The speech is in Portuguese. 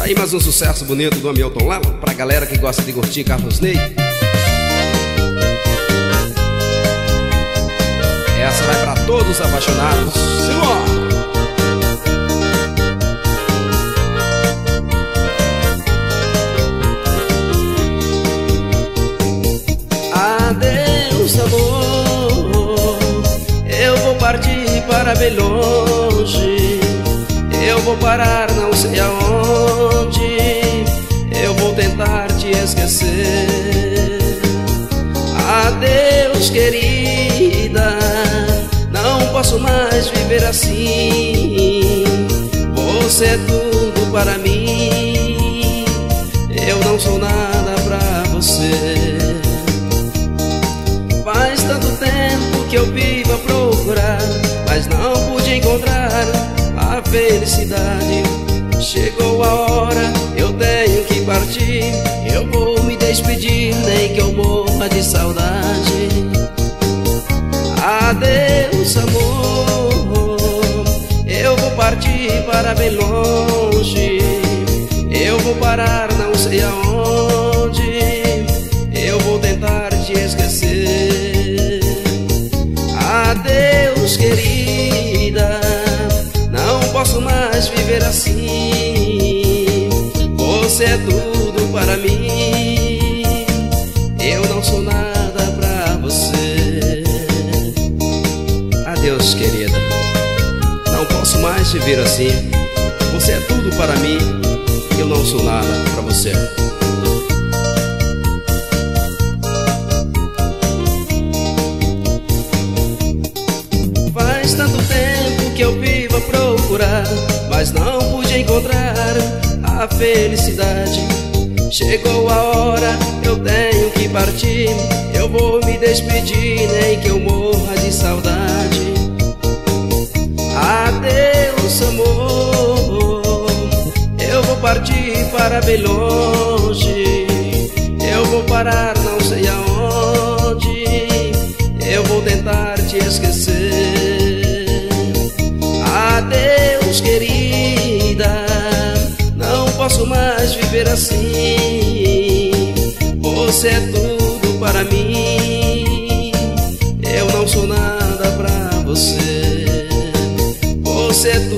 aí mais um sucesso bonito do Hamilton Lala, pra galera que gosta de curtir Carlos Ney. Essa vai pra todos os apaixonados. Simbora! Adeus, amor, eu vou partir para bem longe. Eu vou parar não sei aonde, eu vou tentar te esquecer. Adeus, querida, não posso mais viver assim. Você é tudo para mim, eu não sou nada pra você. Faz tanto tempo que eu vivo a procurar, mas não pude encontrar a felicidade. Chegou a hora, eu tenho que partir. Eu vou me despedir, nem que eu morra de saudade. Adeus, amor, eu vou partir para bem longe. Eu vou parar não sei aonde, eu vou tentar te esquecer. Adeus, querida, não posso mais viver assim. Você é tudo para mim, eu não sou nada pra você. Adeus, querida, não posso mais viver assim. Você é tudo para mim, eu não sou nada pra você. Faz tanto tempo que eu vivo a procurar, mas não pude encontrar a felicidade. Chegou a hora, eu tenho que partir. Eu vou me despedir, nem que eu morra de saudade. Adeus, amor, eu vou partir para bem longe. Eu vou parar não sei aonde, eu vou tentar te esquecer. Adeus, querida, não posso mais viver assim. Você é tudo para mim, eu não sou nada pra você. Você é tudo